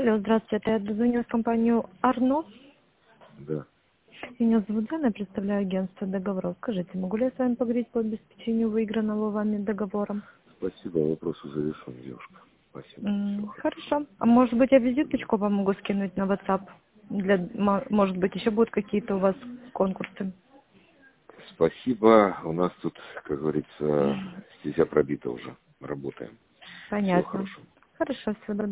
Алло, здравствуйте, я дозвонилась в компанию Арно. Да. Меня зовут Диана, я представляю агентство договоров. Скажите, могу ли я с вами поговорить по обеспечению выигранного вами договором? Спасибо, вопрос уже решен, девушка. Спасибо. Всё хорошо. Хорошо. А может быть, я визиточку вам могу скинуть на WhatsApp? Может быть, еще будут какие-то у вас конкурсы? Спасибо. У нас тут, как говорится, стезя пробита уже. Работаем. Всего Понятно. хорошего. Хорошо, всего доброго.